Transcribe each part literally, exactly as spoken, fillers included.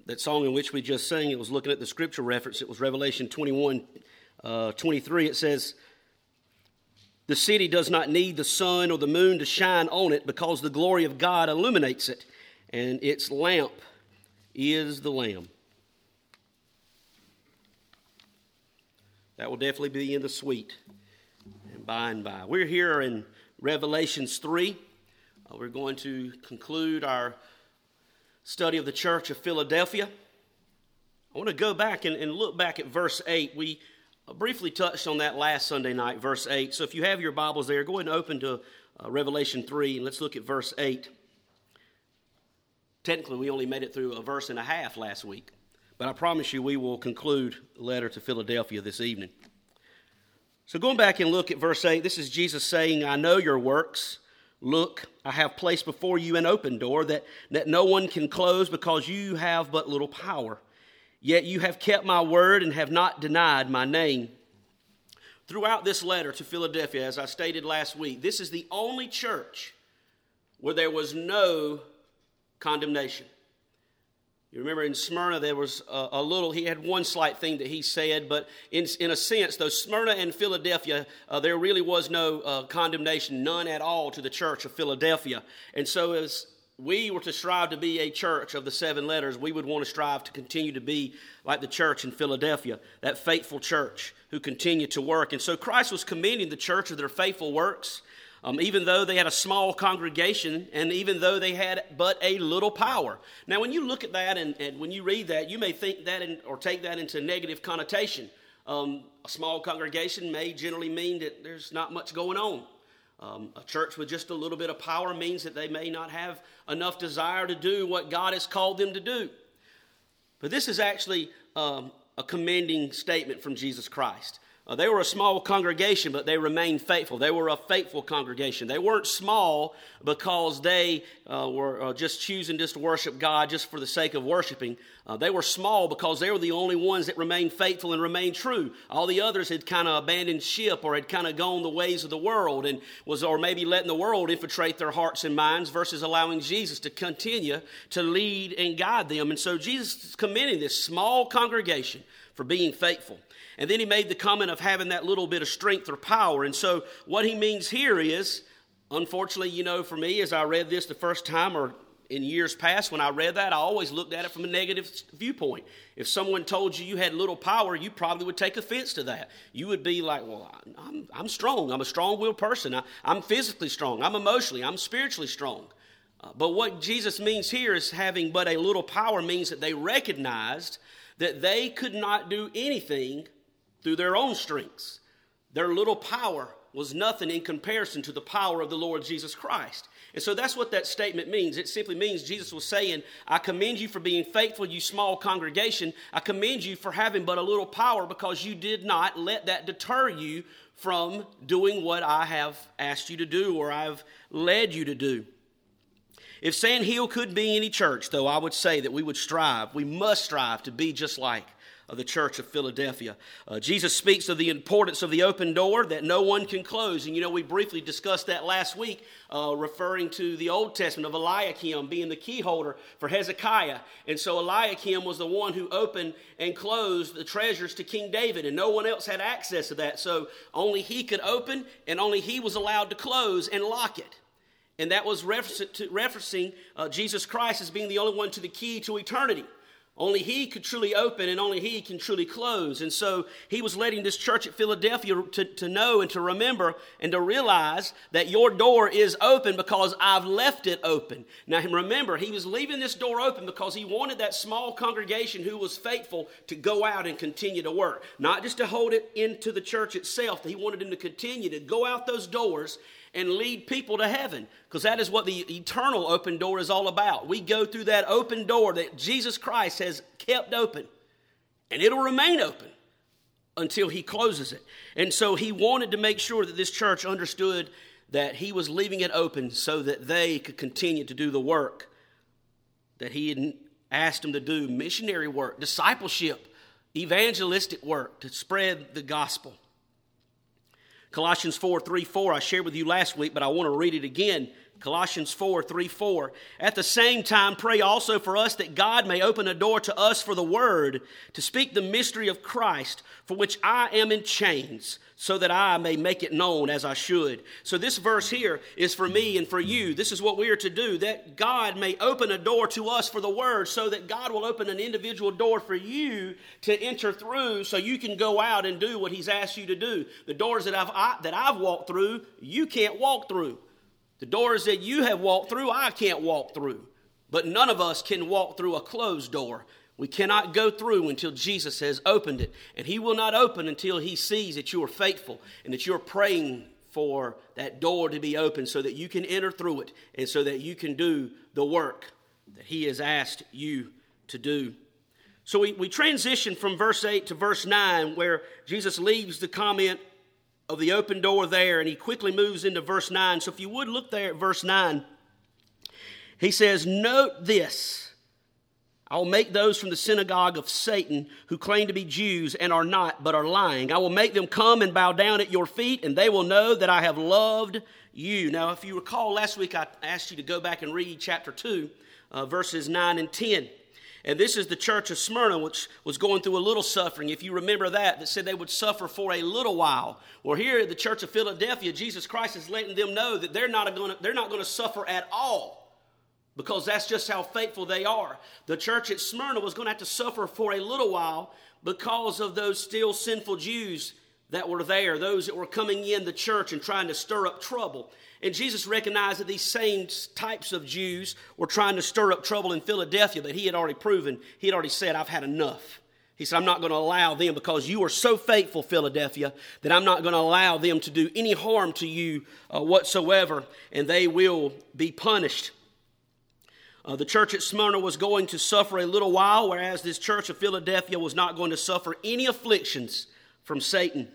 that song in which we just sang, it was looking at the scripture reference. It was Revelation twenty-one, uh, twenty-three. It says, "The city does not need the sun or the moon to shine on it, because the glory of God illuminates it, and its lamp is the Lamb." That will definitely be in the sweet and by and by. We're here in Revelations three. Uh, we're going to conclude our study of the church of Philadelphia. I want to go back and, and look back at verse eight. We uh, briefly touched on that last Sunday night, verse eight. So if you have your Bibles there, go ahead and open to uh, Revelation three, and let's look at verse eight. Technically, we only made it through a verse and a half last week. But I promise you we will conclude the letter to Philadelphia this evening. So going back and look at verse eight, this is Jesus saying, "I know your works. Look, I have placed before you an open door that, that no one can close, because you have but little power. Yet you have kept my word and have not denied my name." Throughout this letter to Philadelphia, as I stated last week, this is the only church where there was no condemnation. You remember in Smyrna there was a, a little, he had one slight thing that he said, but in, in a sense, though Smyrna and Philadelphia, uh, there really was no uh, condemnation, none at all, to the church of Philadelphia. And so as we were to strive to be a church of the seven letters, we would want to strive to continue to be like the church in Philadelphia, that faithful church who continued to work. And so Christ was commending the church of their faithful works, Um, even though they had a small congregation, and even though they had but a little power. Now, when you look at that and, and when you read that, you may think that in, or take that into negative connotation. Um, a small congregation may generally mean that there's not much going on. Um, a church with just a little bit of power means that they may not have enough desire to do what God has called them to do. But this is actually um, a commending statement from Jesus Christ. Uh, they were a small congregation, but they remained faithful. They were a faithful congregation. They weren't small because they uh, were uh, just choosing just to worship God just for the sake of worshiping. Uh, they were small because they were the only ones that remained faithful and remained true. All the others had kind of abandoned ship, or had kind of gone the ways of the world, and was, or maybe letting the world infiltrate their hearts and minds versus allowing Jesus to continue to lead and guide them. And so Jesus is commending this small congregation for being faithful. And then he made the comment of having that little bit of strength or power. And so what he means here is, unfortunately, you know, for me, as I read this the first time, or in years past when I read that, I always looked at it from a negative viewpoint. If someone told you you had little power, you probably would take offense to that. You would be like, well, I'm, I'm strong. I'm a strong-willed person. I, I'm physically strong. I'm emotionally. I'm spiritually strong. Uh, but what Jesus means here is having but a little power means that they recognized that they could not do anything through their own strengths. Their little power was nothing in comparison to the power of the Lord Jesus Christ. And so that's what that statement means. It simply means Jesus was saying, I commend you for being faithful, you small congregation. I commend you for having but a little power, because you did not let that deter you from doing what I have asked you to do, or I've led you to do. If Sand Hill could be any church, though, I would say that we would strive, we must strive to be just like of the church of Philadelphia. Uh, Jesus speaks of the importance of the open door that no one can close. And you know, we briefly discussed that last week, uh, referring to the Old Testament of Eliakim being the key holder for Hezekiah. And so Eliakim was the one who opened and closed the treasures to King David, and no one else had access to that. So only he could open, and only he was allowed to close and lock it. And that was referencing, to, referencing uh, Jesus Christ as being the only one to the key to eternity. Only he could truly open, and only he can truly close. And so he was letting this church at Philadelphia to, to know and to remember and to realize that your door is open because I've left it open. Now remember, he was leaving this door open because he wanted that small congregation who was faithful to go out and continue to work. Not just to hold it into the church itself. He wanted them to continue to go out those doors and lead people to heaven, because that is what the eternal open door is all about. We go through that open door that Jesus Christ has kept open, and it'll remain open until he closes it. And so he wanted to make sure that this church understood that he was leaving it open so that they could continue to do the work that he had asked them to do, missionary work, discipleship, evangelistic work, to spread the gospel. Colossians four, three, four, I shared with you last week, but I want to read it again Colossians four, three, four. At the same time, pray also for us that God may open a door to us for the word, to speak the mystery of Christ, for which I am in chains, so that I may make it known as I should. So this verse here is for me and for you. This is what we are to do, that God may open a door to us for the word, so that God will open an individual door for you to enter through, so you can go out and do what he's asked you to do. The doors that I've, I, that I've walked through, you can't walk through. The doors that you have walked through, I can't walk through. But none of us can walk through a closed door. We cannot go through until Jesus has opened it. And he will not open until he sees that you are faithful and that you're praying for that door to be open so that you can enter through it and so that you can do the work that he has asked you to do. So we, we transition from verse eight to verse nine, where Jesus leaves the comment of the open door there, and he quickly moves into verse nine. So if you would look there at verse nine, he says, note this, I will make those from the synagogue of Satan who claim to be Jews and are not, but are lying. I will make them come and bow down at your feet, and they will know that I have loved you. Now, if you recall, last week I asked you to go back and read chapter two, uh, verses nine and ten. And this is the church of Smyrna, which was going through a little suffering. If you remember that, that said they would suffer for a little while. Well, here at the church of Philadelphia, Jesus Christ is letting them know that they're not going to, they're not going to suffer at all, because that's just how faithful they are. The church at Smyrna was going to have to suffer for a little while because of those still sinful Jews that were there, those that were coming in the church and trying to stir up trouble. And Jesus recognized that these same types of Jews were trying to stir up trouble in Philadelphia, but he had already proven, he had already said, I've had enough. He said, I'm not going to allow them, because you are so faithful, Philadelphia, that I'm not going to allow them to do any harm to you uh, whatsoever, and they will be punished. Uh, the church at Smyrna was going to suffer a little while, whereas this church of Philadelphia was not going to suffer any afflictions from Satan.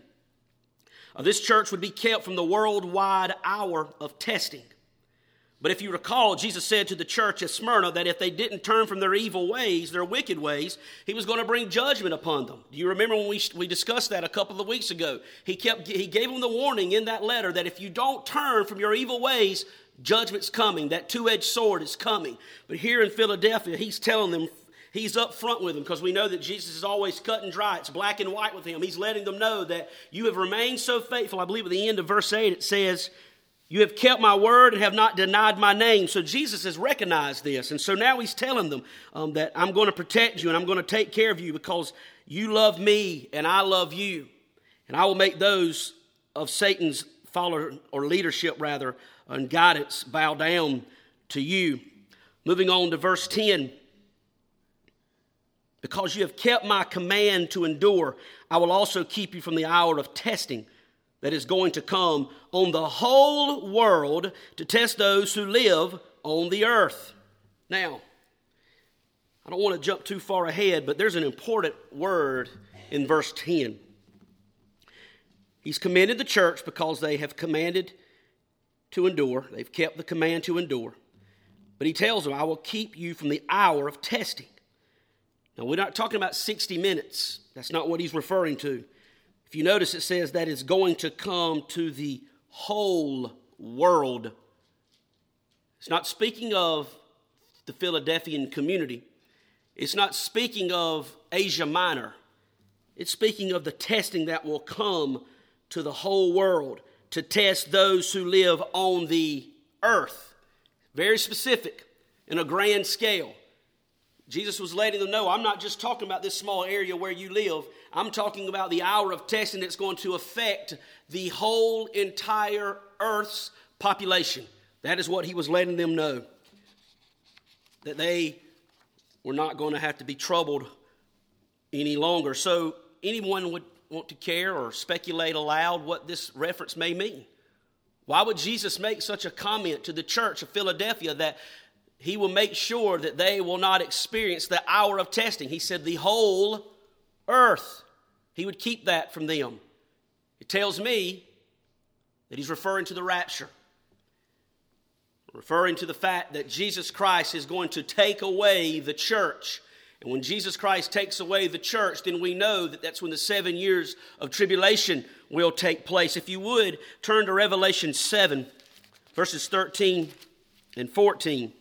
Uh, this church would be kept from the worldwide hour of testing. But if you recall, Jesus said to the church at Smyrna that if they didn't turn from their evil ways, their wicked ways, he was going to bring judgment upon them. Do you remember when we, we discussed that a couple of weeks ago? He kept he gave them the warning in that letter that if you don't turn from your evil ways, judgment's coming. That two-edged sword is coming. But here in Philadelphia, he's telling them, he's up front with them, because we know that Jesus is always cut and dry. It's black and white with him. He's letting them know that you have remained so faithful. I believe at the end of verse eight it says, you have kept my word and have not denied my name. So Jesus has recognized this. And so now he's telling them um, that I'm going to protect you and I'm going to take care of you because you love me and I love you. And I will make those of Satan's follower or leadership rather and guidance bow down to you. Moving on to verse ten. Because you have kept my command to endure, I will also keep you from the hour of testing that is going to come on the whole world to test those who live on the earth. Now, I don't want to jump too far ahead, but there's an important word in verse ten. He's commended the church because they have commanded to endure. They've kept the command to endure. But he tells them, I will keep you from the hour of testing. Now, we're not talking about sixty minutes. That's not what he's referring to. If you notice, it says that it's going to come to the whole world. It's not speaking of the Philadelphian community. It's not speaking of Asia Minor. It's speaking of the testing that will come to the whole world to test those who live on the earth. Very specific, in a grand scale. Jesus was letting them know, I'm not just talking about this small area where you live. I'm talking about the hour of testing that's going to affect the whole entire earth's population. That is what he was letting them know. That they were not going to have to be troubled any longer. So anyone would want to care or speculate aloud what this reference may mean. Why would Jesus make such a comment to the church of Philadelphia that he will make sure that they will not experience the hour of testing? He said the whole earth. He would keep that from them. It tells me that he's referring to the rapture. Referring to the fact that Jesus Christ is going to take away the church. And when Jesus Christ takes away the church, then we know that that's when the seven years of tribulation will take place. If you would, turn to Revelation seven, verses thirteen and fourteen.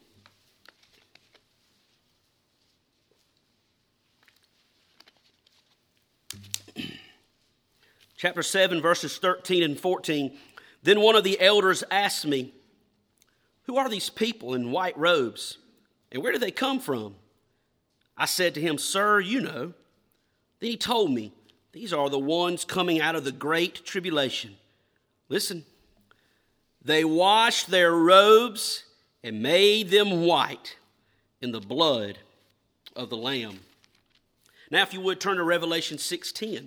Chapter seven, verses thirteen and fourteen. Then one of the elders asked me, "Who are these people in white robes, and where do they come from?" I said to him, "Sir, you know." Then he told me, "These are the ones coming out of the great tribulation. Listen, they washed their robes and made them white in the blood of the Lamb." Now, if you would, turn to Revelation six ten.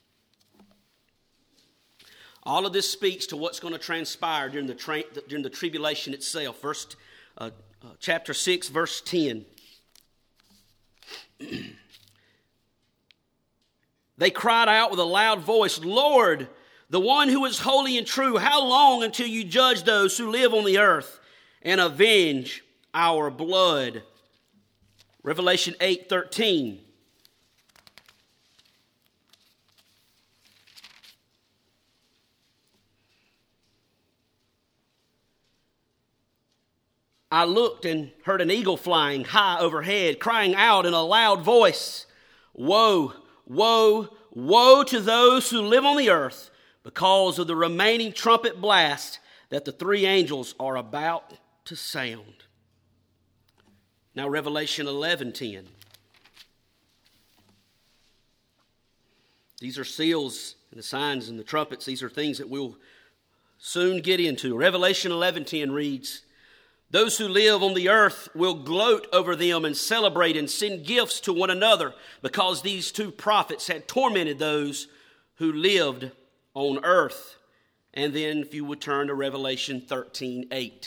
All of this speaks to what's going to transpire during the, tra- during the tribulation itself. First, uh, uh, chapter six, verse ten. They cried out with a loud voice, "Lord, the one who is holy and true, how long until you judge those who live on the earth and avenge our blood?" Revelation eight thirteen. I looked and heard an eagle flying high overhead, crying out in a loud voice, "Woe, woe, woe to those who live on the earth because of the remaining trumpet blast that the three angels are about to sound." Now Revelation eleven ten. These are seals and the signs and the trumpets. These are things that we'll soon get into. Revelation eleven ten reads, "Those who live on the earth will gloat over them and celebrate and send gifts to one another because these two prophets had tormented those who lived on earth." And then if you would turn to Revelation thirteen eight.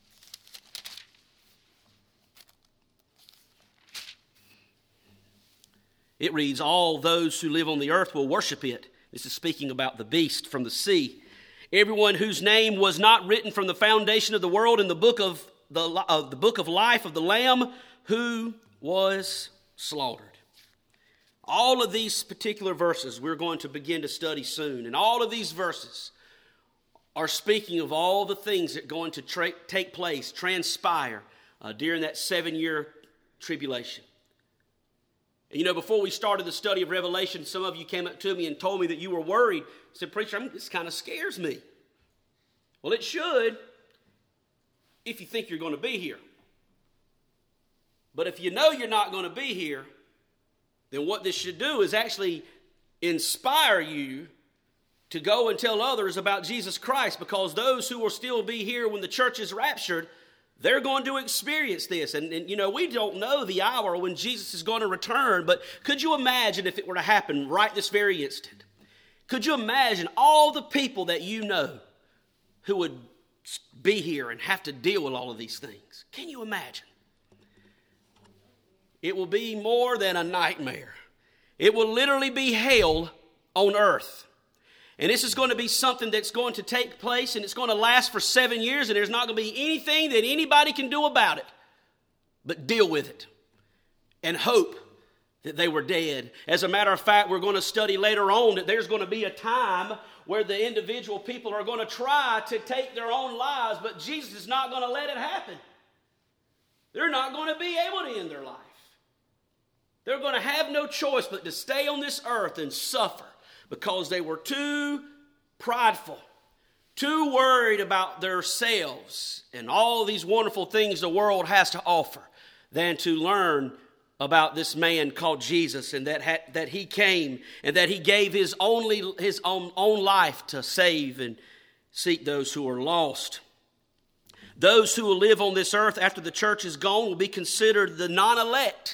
It reads, "All those who live on the earth will worship it." This is speaking about the beast from the sea. "Everyone whose name was not written from the foundation of the world in the book of the, uh, the book of life of the Lamb who was slaughtered." All of these particular verses we're going to begin to study soon. And all of these verses are speaking of all the things that are going to tra- take place, transpire uh, during that seven-year tribulation. And you know, before we started the study of Revelation, some of you came up to me and told me that you were worried. I said, "Preacher, I mean, this kind of scares me." Well, it should if you think you're going to be here. But if you know you're not going to be here, then what this should do is actually inspire you to go and tell others about Jesus Christ, because those who will still be here when the church is raptured, they're going to experience this. And, and, you know, we don't know the hour when Jesus is going to return, but could you imagine if it were to happen right this very instant? Could you imagine all the people that you know who would be here and have to deal with all of these things? Can you imagine? It will be more than a nightmare. It will literally be hell on earth. And this is going to be something that's going to take place, and it's going to last for seven years, and there's not going to be anything that anybody can do about it but deal with it and hope that they were dead. As a matter of fact, we're going to study later on that there's going to be a time where the individual people are going to try to take their own lives, but Jesus is not going to let it happen. They're not going to be able to end their life. They're going to have no choice but to stay on this earth and suffer because they were too prideful, too worried about themselves and all these wonderful things the world has to offer than to learn about this man called Jesus, and that ha- that he came and that he gave his only his own, own life to save and seek those who are lost. Those who will live on this earth after the church is gone will be considered the non-elect.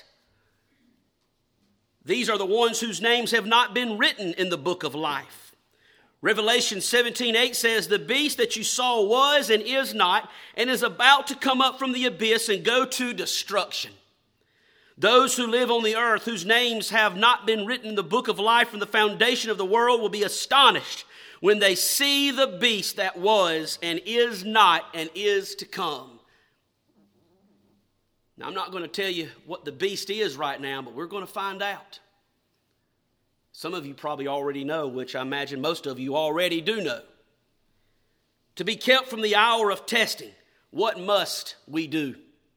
These are the ones whose names have not been written in the book of life. Revelation seventeen eight says, "The beast that you saw was and is not, and is about to come up from the abyss and go to destruction." Those who live on the earth, whose names have not been written in the book of life from the foundation of the world, will be astonished when they see the beast that was and is not and is to come. Now, I'm not going to tell you what the beast is right now, but we're going to find out. Some of you probably already know, which I imagine most of you already do know. To be kept from the hour of testing, what must we do?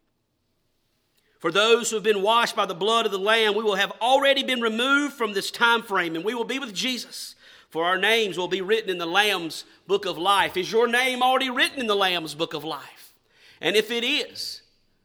For those who have been washed by the blood of the Lamb, we will have already been removed from this time frame, and we will be with Jesus. For our names will be written in the Lamb's book of life. Is your name already written in the Lamb's book of life? And if it is,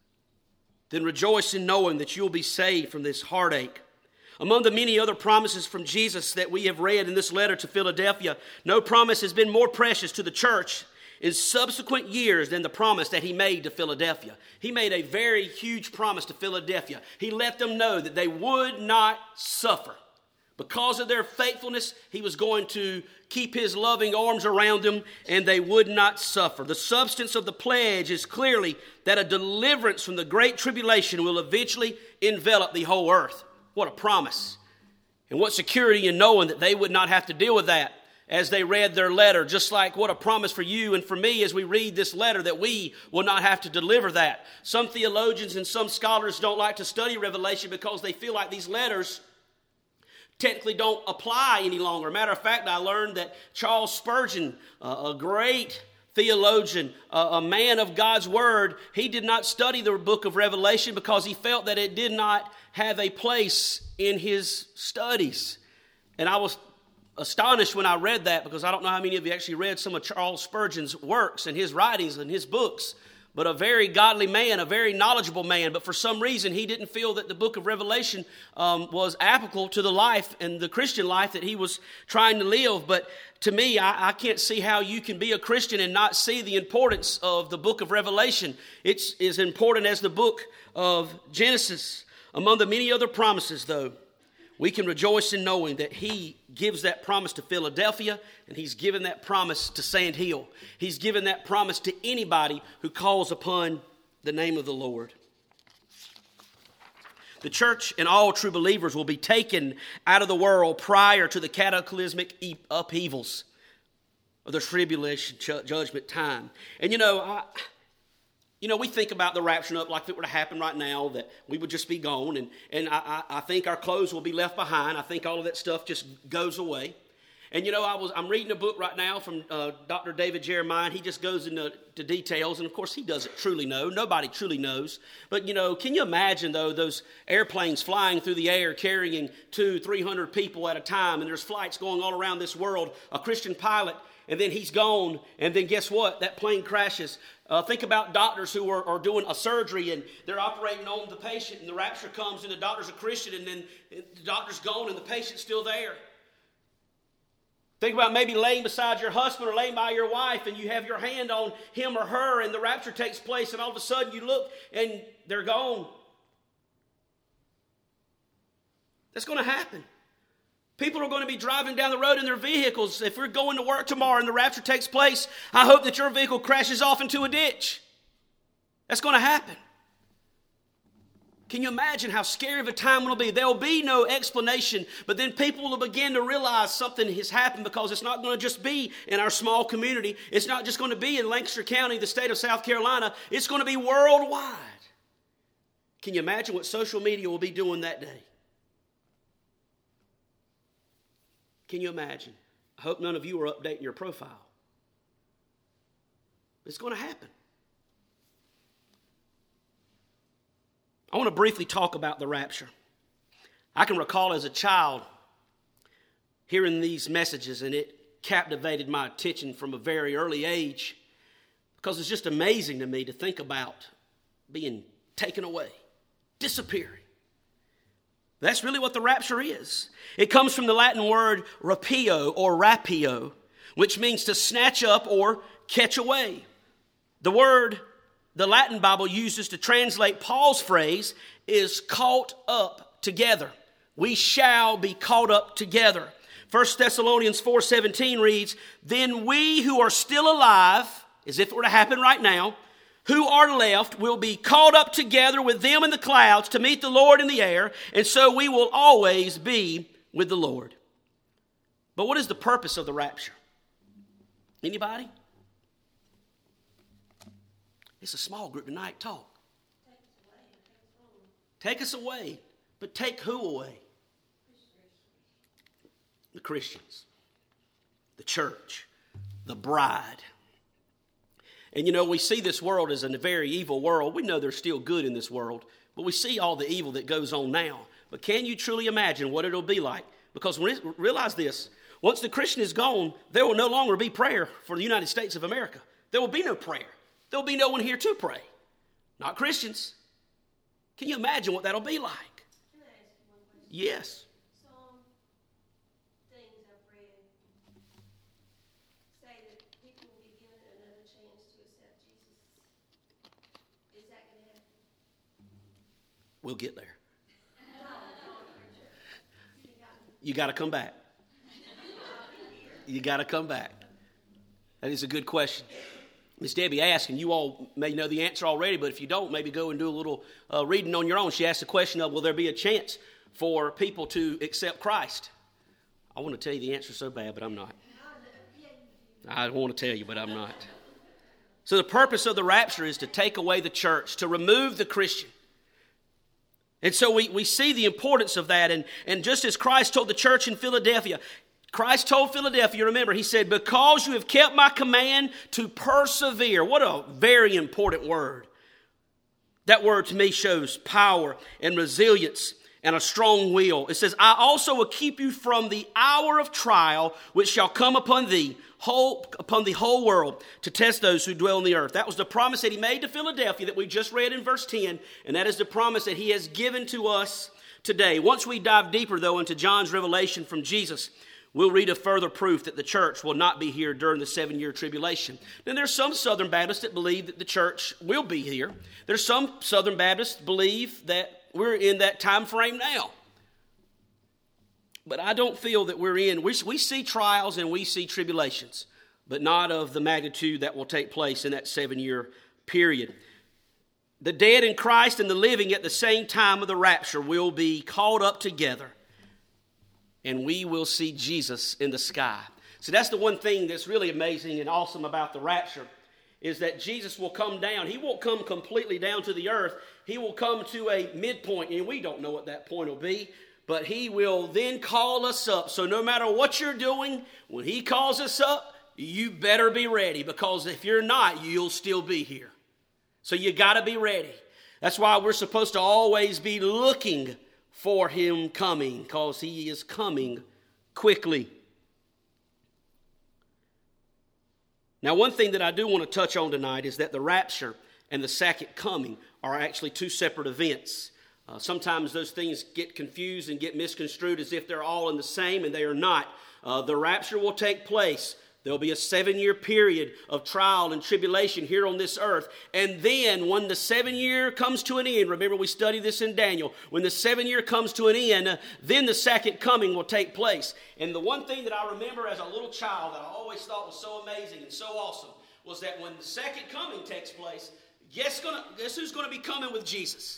then rejoice in knowing that you'll be saved from this heartache. Among the many other promises from Jesus that we have read in this letter to Philadelphia, no promise has been more precious to the church in subsequent years than the promise that he made to Philadelphia. He made a very huge promise to Philadelphia. He let them know that they would not suffer. Because of their faithfulness, he was going to keep his loving arms around them, and they would not suffer. The substance of the pledge is clearly that a deliverance from the great tribulation will eventually envelop the whole earth. What a promise. And what security in knowing that they would not have to deal with that as they read their letter. Just like what a promise for you and for me as we read this letter that we will not have to deliver that. Some theologians and some scholars don't like to study Revelation because they feel like these letters technically don't apply any longer. Matter of fact, I learned that Charles Spurgeon, uh, a great theologian, uh, a man of God's word, he did not study the book of Revelation because he felt that it did not have a place in his studies. And I was astonished when I read that, because I don't know how many of you actually read some of Charles Spurgeon's works and his writings and his books. But a very godly man, a very knowledgeable man. But for some reason, he didn't feel that the book of Revelation um, was applicable to the life and the Christian life that he was trying to live. But to me, I, I can't see how you can be a Christian and not see the importance of the book of Revelation. It's as important as the book of Genesis. Among the many other promises, though, we can rejoice in knowing that he gives that promise to Philadelphia, and he's given that promise to Sand Hill. He's given that promise to anybody who calls upon the name of the Lord. The church and all true believers will be taken out of the world prior to the cataclysmic upheavals of the tribulation judgment time. And you know, I... You know, we think about the rapture up like if it were to happen right now, that we would just be gone. And, and I, I think our clothes will be left behind. I think all of that stuff just goes away. And, you know, I was, I'm reading a book right now from uh, Doctor David Jeremiah. He just goes into to details. And, of course, he doesn't truly know. Nobody truly knows. But, you know, can you imagine, though, those airplanes flying through the air carrying two, three hundred people at a time. And there's flights going all around this world. A Christian pilot, and then he's gone. And then guess what? That plane crashes. Uh, think about doctors who are, are doing a surgery and they're operating on the patient, and the rapture comes and the doctor's a Christian, and then the doctor's gone and the patient's still there. Think about maybe laying beside your husband or laying by your wife, and you have your hand on him or her, and the rapture takes place, and all of a sudden you look and they're gone. That's going to happen. People are going to be driving down the road in their vehicles. If we're going to work tomorrow and the rapture takes place, I hope that your vehicle crashes off into a ditch. That's going to happen. Can you imagine how scary of a time it'll be? There will be no explanation, but then people will begin to realize something has happened, because it's not going to just be in our small community. It's not just going to be in Lancaster County, the state of South Carolina. It's going to be worldwide. Can you imagine what social media will be doing that day? Can you imagine? I hope none of you are updating your profile. It's going to happen. I want to briefly talk about the rapture. I can recall as a child hearing these messages, and it captivated my attention from a very early age, because it's just amazing to me to think about being taken away, disappearing. That's really what the rapture is. It comes from the Latin word rapio or rapio, which means to snatch up or catch away. The word the Latin Bible uses to translate Paul's phrase is caught up together. We shall be caught up together. First Thessalonians four seventeen reads, "Then we who are still alive," as if it were to happen right now, "who are left will be caught up together with them in the clouds to meet the Lord in the air, and so we will always be with the Lord." But what is the purpose of the rapture? Anybody? It's a small group tonight. Talk. Take us away. But take who away? The Christians. The church. The bride. And you know, we see this world as a very evil world. We know there's still good in this world, but we see all the evil that goes on now. But can you truly imagine what it'll be like? Because when it, realize this, once the Christian is gone, there will no longer be prayer for the United States of America. There will be no prayer. There will be no one here to pray. Not Christians. Can you imagine what that'll be like? Can I ask you one question? Yes. Some things I've read say that people will be given another chance to accept Jesus. Is that going to happen? We'll get there. You got to come back. You got to come back. That is a good question. Miss Debbie asked, and you all may know the answer already, but if you don't, maybe go and do a little uh, reading on your own. She asked the question of, will there be a chance for people to accept Christ? I want to tell you the answer so bad, but I'm not. I want to tell you, but I'm not. So the purpose of the rapture is to take away the church, to remove the Christian. And so we, we see the importance of that. And, and just as Christ told the church in Philadelphia, Christ told Philadelphia, remember, he said, because you have kept my command to persevere. What a very important word. That word to me shows power and resilience and a strong will. It says, I also will keep you from the hour of trial which shall come upon thee, whole, upon the whole world to test those who dwell on the earth. That was the promise that he made to Philadelphia that we just read in verse ten. And that is the promise that he has given to us today. Once we dive deeper, though, into John's revelation from Jesus, we'll read a further proof that the church will not be here during the seven-year tribulation. Now, there's some Southern Baptists that believe that the church will be here. There's some Southern Baptists believe that we're in that time frame now. But I don't feel that we're in. We, we see trials and we see tribulations, but not of the magnitude that will take place in that seven-year period. The dead in Christ and the living at the same time of the rapture will be caught up together, and we will see Jesus in the sky. So that's the one thing that's really amazing and awesome about the rapture, is that Jesus will come down. He won't come completely down to the earth. He will come to a midpoint, and we don't know what that point will be, but he will then call us up. So no matter what you're doing, when he calls us up, you better be ready, because if you're not, you'll still be here. So you got to be ready. That's why we're supposed to always be looking for him coming, because he is coming quickly. Now, one thing that I do want to touch on tonight is that the rapture and the second coming are actually two separate events. Uh, sometimes those things get confused and get misconstrued as if they're all in the same, and they are not. Uh, the rapture will take place. There'll be a seven-year period of trial and tribulation here on this earth. And then when the seven year comes to an end, remember we studied this in Daniel, when the seven year comes to an end, uh, then the second coming will take place. And the one thing that I remember as a little child that I always thought was so amazing and so awesome was that when the second coming takes place, guess, gonna, guess who's going to be coming with Jesus?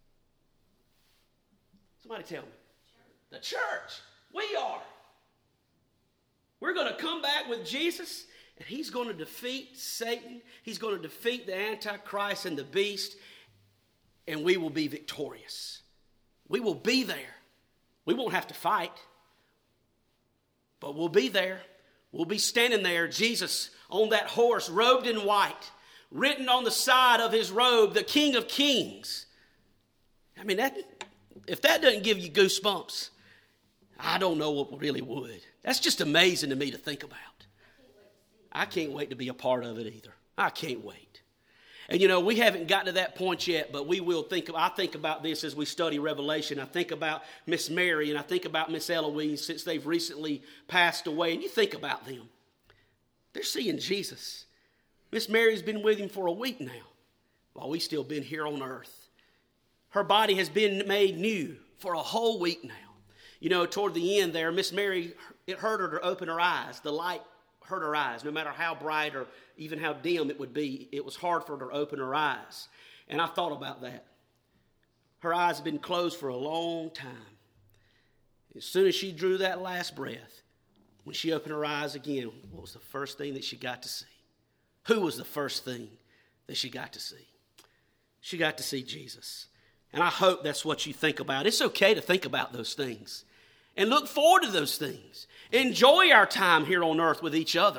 Somebody tell me. The church. We are. We're going to come back with Jesus, and he's going to defeat Satan. He's going to defeat the Antichrist and the beast, and we will be victorious. We will be there. We won't have to fight, but we'll be there. We'll be standing there, Jesus on that horse, robed in white, written on the side of his robe, the King of Kings. I mean, that, if that doesn't give you goosebumps, I don't know what really would. That's just amazing to me to think about. I can't wait to be a part of it either. I can't wait. And you know, we haven't gotten to that point yet, but we will think, I think about this as we study Revelation. I think about Miss Mary and I think about Miss Eloise since they've recently passed away. And you think about them. They're seeing Jesus. Miss Mary's been with him for a week now, while we've still been here on earth. Her body has been made new for a whole week now. You know, toward the end there, Miss Mary, it hurt her to open her eyes. The light hurt her eyes. No matter how bright or even how dim it would be, it was hard for her to open her eyes. And I thought about that. Her eyes had been closed for a long time. As soon as she drew that last breath, when she opened her eyes again, what was the first thing that she got to see? Who was the first thing that she got to see? She got to see Jesus. And I hope that's what you think about. It's okay to think about those things and look forward to those things. Enjoy our time here on earth with each other.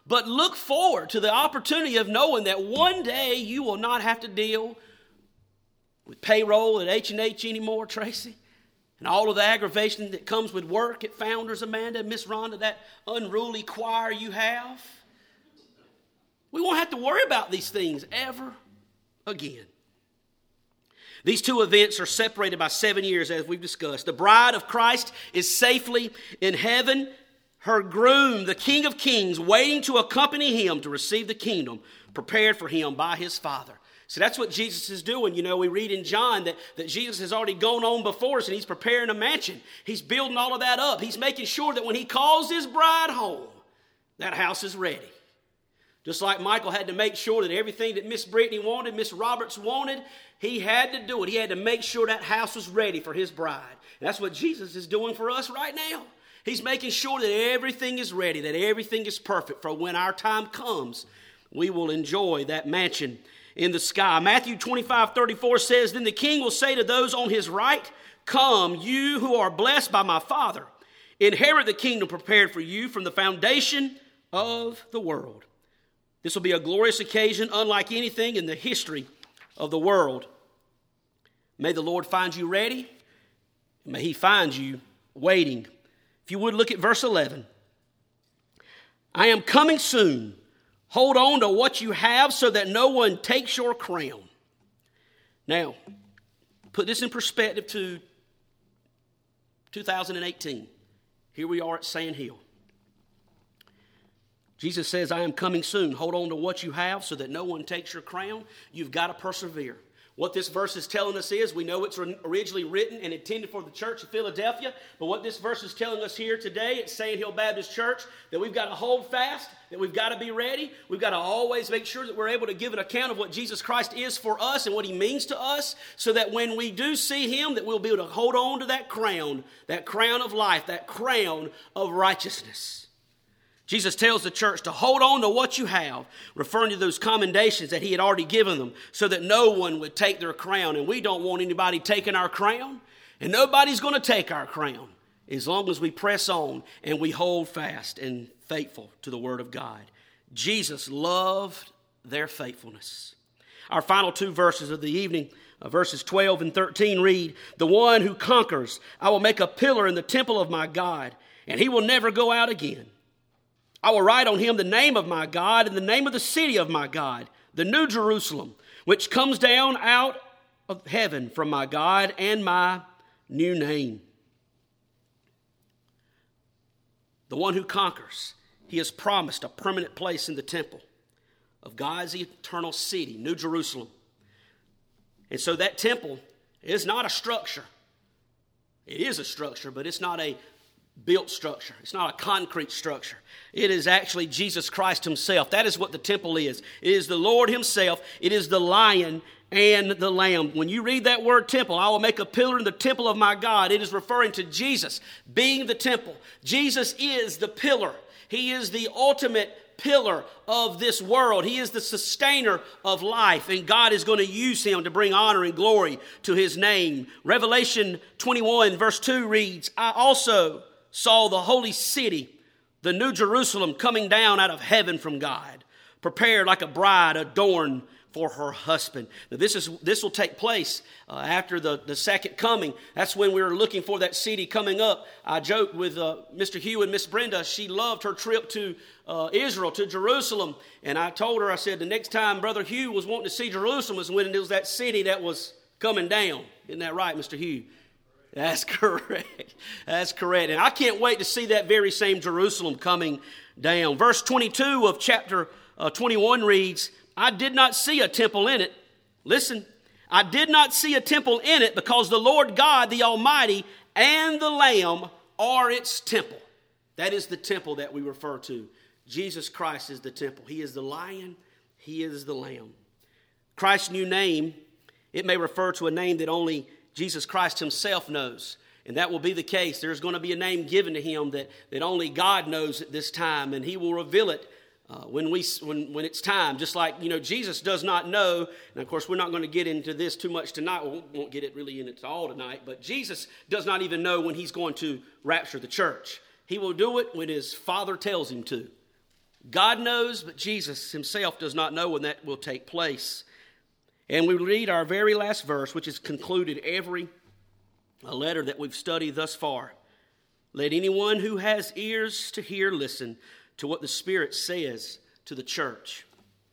but look forward to the opportunity of knowing that one day you will not have to deal with payroll at H and H anymore, Tracy, and all of the aggravation that comes with work at Founders, Amanda, Miss Rhonda, that unruly choir you have. We won't have to worry about these things ever again. These two events are separated by seven years, as we've discussed. The bride of Christ is safely in heaven, her groom, the King of Kings, waiting to accompany him to receive the kingdom prepared for him by his Father. So that's what Jesus is doing. You know, we read in John that, that Jesus has already gone on before us and he's preparing a mansion. He's building all of that up. He's making sure that when he calls his bride home, that house is ready. Just like Michael had to make sure that everything that Miss Brittany wanted, Miss Roberts wanted, he had to do it. He had to make sure that house was ready for his bride. And that's what Jesus is doing for us right now. He's making sure that everything is ready, that everything is perfect for when our time comes, we will enjoy that mansion in the sky. Matthew twenty-five thirty-four says, "Then the king will say to those on his right, 'Come, you who are blessed by my Father, inherit the kingdom prepared for you from the foundation of the world.'" This will be a glorious occasion unlike anything in the history of the world. May the Lord find you ready. May he find you waiting. If you would look at verse eleven. "I am coming soon. Hold on to what you have so that no one takes your crown." Now, put this in perspective to two thousand eighteen. Here we are at Sand Hill. Jesus says, "I am coming soon. Hold on to what you have so that no one takes your crown." You've got to persevere. What this verse is telling us is, we know it's originally written and intended for the church of Philadelphia, but what this verse is telling us here today at Sand Hill Baptist Church, that we've got to hold fast, that we've got to be ready. We've got to always make sure that we're able to give an account of what Jesus Christ is for us and what he means to us, so that when we do see him, that we'll be able to hold on to that crown, that crown of life, that crown of righteousness. Jesus tells the church to hold on to what you have, referring to those commendations that he had already given them, so that no one would take their crown. And we don't want anybody taking our crown, and nobody's going to take our crown as long as we press on and we hold fast and faithful to the word of God. Jesus loved their faithfulness. Our final two verses of the evening, uh, verses twelve and thirteen read, "The one who conquers, I will make a pillar in the temple of my God, and he will never go out again. I will write on him the name of my God and the name of the city of my God, the New Jerusalem, which comes down out of heaven from my God, and my new name." The one who conquers, he has promised a permanent place in the temple of God's eternal city, New Jerusalem. And so that temple is not a structure. It is a structure, but it's not a built structure. It's not a concrete structure. It is actually Jesus Christ himself. That is what the temple is. It is the Lord himself. It is the lion and the lamb. When you read that word temple, "I will make a pillar in the temple of my God," it is referring to Jesus being the temple. Jesus is the pillar. He is the ultimate pillar of this world. He is the sustainer of life, and God is going to use him to bring honor and glory to his name. Revelation twenty-one verse two reads, "I also saw the holy city, the New Jerusalem, coming down out of heaven from God, prepared like a bride adorned for her husband." Now this is this will take place uh, after the, the second coming. That's when we were looking for that city coming up. I joked with uh, Mister Hugh and Miss Brenda. She loved her trip to uh, Israel, to Jerusalem. And I told her, I said, the next time Brother Hugh was wanting to see Jerusalem was when it was that city that was coming down. Isn't that right, Mister Hugh? That's correct. That's correct. And I can't wait to see that very same Jerusalem coming down. Verse twenty-two of chapter uh, twenty-one reads, "I did not see a temple in it." Listen, "I did not see a temple in it, because the Lord God, the Almighty, and the Lamb are its temple." That is the temple that we refer to. Jesus Christ is the temple. He is the lion. He is the lamb. Christ's new name, it may refer to a name that only Jesus Christ himself knows. And that will be the case. There's going to be a name given to him that, that only God knows at this time, and he will reveal it uh, when we when when it's time. Just like, you know, Jesus does not know, and of course we're not going to get into this too much tonight. We won't, won't get it really in it all tonight, but Jesus does not even know when he's going to rapture the church. He will do it when his Father tells him to. God knows, but Jesus himself does not know when that will take place. And we read our very last verse, which has concluded every letter that we've studied thus far. Let anyone who has ears to hear listen to what the Spirit says to the church.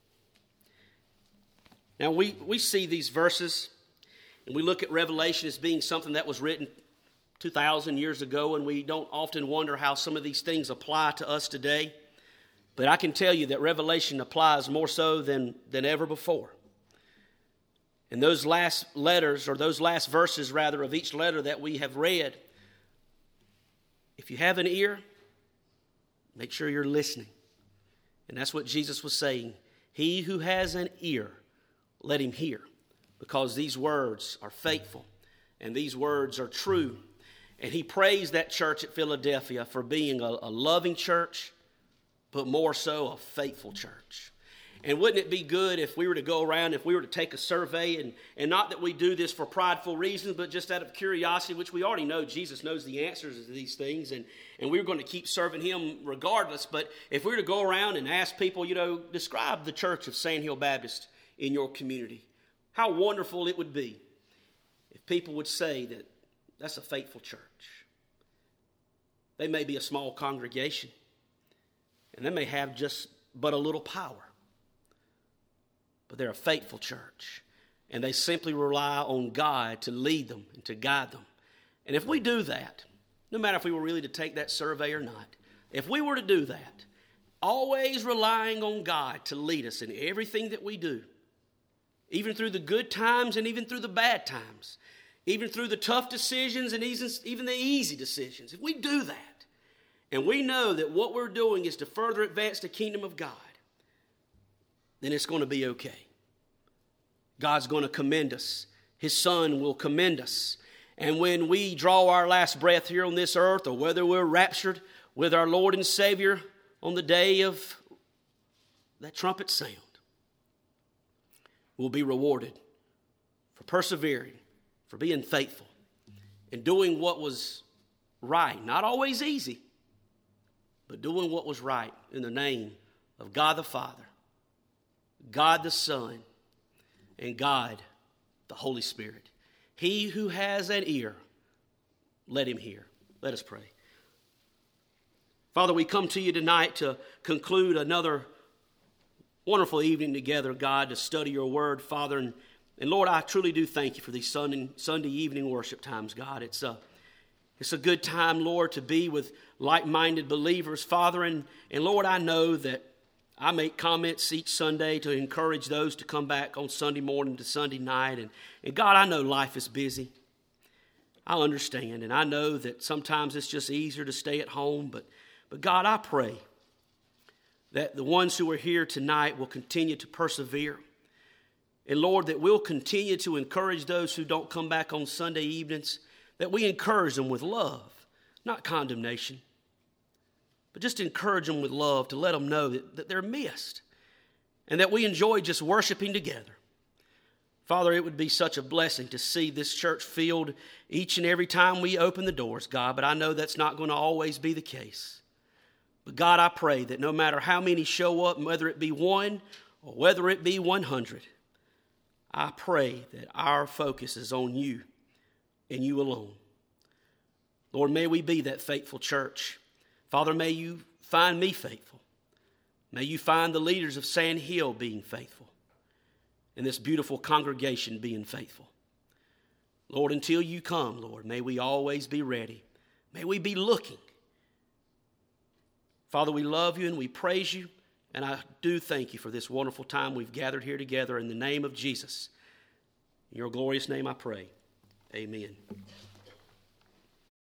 Now we, we see these verses and we look at Revelation as being something that was written two thousand years ago, and we don't often wonder how some of these things apply to us today. But I can tell you that Revelation applies more so than, than ever before. And those last letters, or those last verses rather, of each letter that we have read, if you have an ear, make sure you're listening. And that's what Jesus was saying. He who has an ear, let him hear. Because these words are faithful and these words are true. And he praised that church at Philadelphia for being a, a loving church, but more so a faithful church. And wouldn't it be good if we were to go around, if we were to take a survey, and, and not that we do this for prideful reasons, but just out of curiosity, which we already know Jesus knows the answers to these things, and, and we're going to keep serving him regardless. But if we were to go around and ask people, you know, describe the church of Sand Hill Baptist in your community, how wonderful it would be if people would say that that's a faithful church. They may be a small congregation, and they may have just but a little power. But they're a faithful church, and they simply rely on God to lead them and to guide them. And if we do that, no matter if we were really to take that survey or not, if we were to do that, always relying on God to lead us in everything that we do, even through the good times and even through the bad times, even through the tough decisions and even the easy decisions, if we do that, and we know that what we're doing is to further advance the kingdom of God, then it's going to be okay. God's going to commend us. His Son will commend us. And when we draw our last breath here on this earth, or whether we're raptured with our Lord and Savior on the day of that trumpet sound, we'll be rewarded for persevering, for being faithful, and doing what was right. Not always easy, but doing what was right in the name of God the Father, God the Son, and God the Holy Spirit. He who has an ear, let him hear. Let us pray. Father, we come to you tonight to conclude another wonderful evening together, God, to study your word, Father. And, and Lord, I truly do thank you for these Sunday, Sunday evening worship times, God. It's a, it's a good time, Lord, to be with like-minded believers, Father. And, and Lord, I know that I make comments each Sunday to encourage those to come back on Sunday morning to Sunday night. And, and God, I know life is busy. I understand. And I know that sometimes it's just easier to stay at home. But, but God, I pray that the ones who are here tonight will continue to persevere. And Lord, that we'll continue to encourage those who don't come back on Sunday evenings, that we encourage them with love, not condemnation. But just encourage them with love to let them know that, that they're missed and that we enjoy just worshiping together. Father, it would be such a blessing to see this church filled each and every time we open the doors, God, but I know that's not going to always be the case. But God, I pray that no matter how many show up, whether it be one or whether it be one hundred, I pray that our focus is on you and you alone. Lord, may we be that faithful church. Father, may you find me faithful. May you find the leaders of Sand Hill being faithful, and this beautiful congregation being faithful. Lord, until you come, Lord, may we always be ready. May we be looking. Father, we love you and we praise you, and I do thank you for this wonderful time we've gathered here together in the name of Jesus. In your glorious name I pray. Amen.